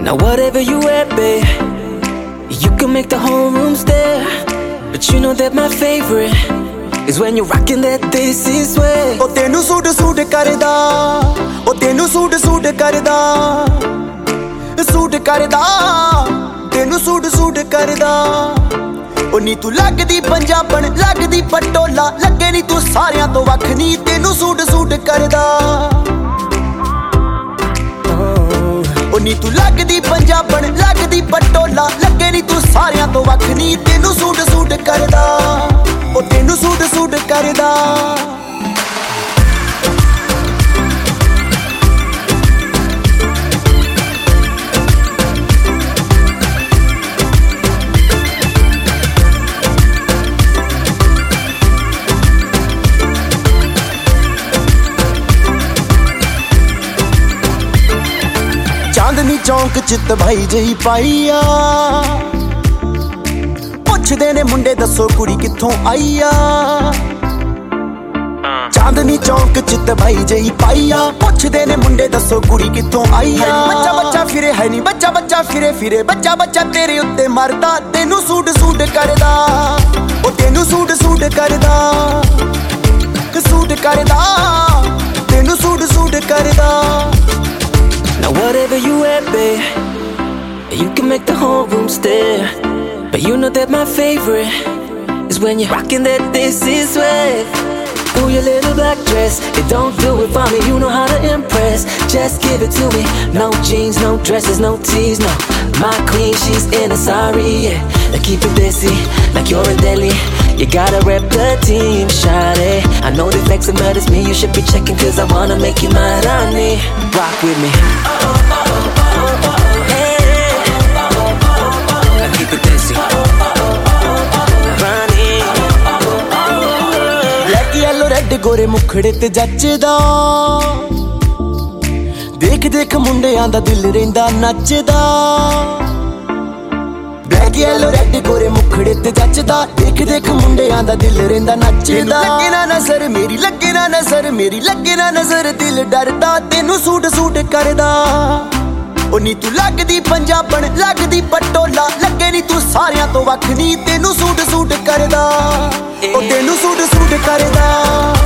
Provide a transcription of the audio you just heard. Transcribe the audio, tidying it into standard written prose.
Now whatever you wear, babe, you can make the whole room stare. But you know that my favorite is when you're rocking that this is way. Oh tenu suit suit karda, oh tenu suit suit karda, suit karda, tenu suit suit karda. Oh ਨੀ ਤੂੰ ਲੱਗਦੀ ਪੰਜਾਬਣ ਲੱਗਦੀ ਪਟੋਲਾ ਲੱਗੇ ਨੀ ਤੂੰ ਸਾਰਿਆਂ ਤੋਂ ਵੱਖ ਨੀ ਤੈਨੂੰ ਸੂਟ ਸੂਟ ਕਰਦਾ ਉਹ ਨੀ ਤੂੰ ਲੱਗਦੀ ਪੰਜਾਬਣ ਲੱਗਦੀ ਪਟੋਲਾ ਲੱਗੇ ਨੀ ਤੂੰ ਸਾਰਿਆਂ ਤੋਂ ਵੱਖ ਨੀ ਤੈਨੂੰ ਸੂਟ ਸੂਟ ਕਰਦਾ ਉਹ ਤੈਨੂੰ ਸੂਟ ਸੂਟ ਕਰਦਾ ਚਾਂਦਨੀ ਚੌਂਕ ਚ ਤਬਾਈ ਜਹੀ ਪਾਈ ਆ ਪੁੱਛਦੇ ਨੇ ਮੁੰਡੇ ਦੱਸੋ ਕੁੜੀ ਕਿੱਥੋਂ ਆਈ ਆ ਚਾਂਦਨੀ ਚੌਂਕ ਚ ਤਬਾਈ ਜਹੀ ਪਾਈ ਆ ਪੁੱਛਦੇ ਨੇ ਮੁੰਡੇ ਦੱਸੋ ਕੁੜੀ ਕਿੱਥੋਂ ਆਈ ਆ ਬੱਚਾ ਬੱਚਾ ਫਿਰੇ ਹੈ ਨੀ ਬੱਚਾ ਬੱਚਾ ਫਿਰੇ ਫਿਰੇ ਬੱਚਾ ਬੱਚਾ ਤੇਰੇ ਉੱਤੇ ਮਰਦਾ ਤੈਨੂੰ ਸੂਟ ਸੂਟ ਕਰਦਾ ਉਹ ਤੈਨੂੰ ਸੂਟ ਸੂਟ ਕਰਦਾ ਸੂਟ ਕਰਦਾ ਤੈਨੂੰ ਸੂਟ ਸੂਟ ਕਰਦਾ Now whatever you wear, babe, you can make the whole room stare. But you know that my favorite is when you're rocking that this is way. Ooh, your little black dress, it don't do it for me, you know how to impress. Just give it to me, no jeans, no dresses, no tees, no. My queen, she's in a sari, yeah. Now keep it busy, like you're in Delhi. You gotta rep the team, shawty. I know they flexing, but it's me you should be checking, cause I wanna make you my Rani. Rock with me. Hey. Now keep it busy. Rani. Black yellow red ਗੋਰੇ ਮੁਖੜੇ ਤੇ ਜੱਚਦਾ ਦੇਖ ਦੇਖ ਮੁੰਡਿਆਂ ਦਾ ਦਿਲ ਰਹਿੰਦਾ ਨੱਚਦਾ black yellow red ਗੋਰੇ ਮੁਖੜੇ ਤੇ ਜੱਚਦਾ ਦੇਖ ਦੇਖ ਮੁੰਡਿਆਂ ਦਾ ਦਿਲ ਰਹਿੰਦਾ ਨੱਚਦਾ ਲੱਗੇ ਨਾ ਨਜ਼ਰ ਮੇਰੀ ਲੱਗੇ ਨਾ ਨਜ਼ਰ ਮੇਰੀ ਲੱਗੇ ਨਾ ਨਜ਼ਰ ਦਿਲ ਡਰਦਾ ਤੈਨੂੰ ਸੂਟ ਸੂਟ ਕਰਦਾ ਉਹ ਨੀ ਤੂੰ ਲੱਗਦੀ ਪੰਜਾਬਣ ਲੱਗਦੀ ਪਟੋਲਾ ਲੱਗੇ ਨੀ ਤੂੰ ਸਾਰਿਆਂ ਤੋਂ ਵੱਖ ਨੀ ਤੈਨੂੰ ਸੂਟ ਸੂਟ ਕਰਦਾ ਉਹ ਤੈਨੂੰ ਸੂਟ ਸੂਟ ਕਰਦਾ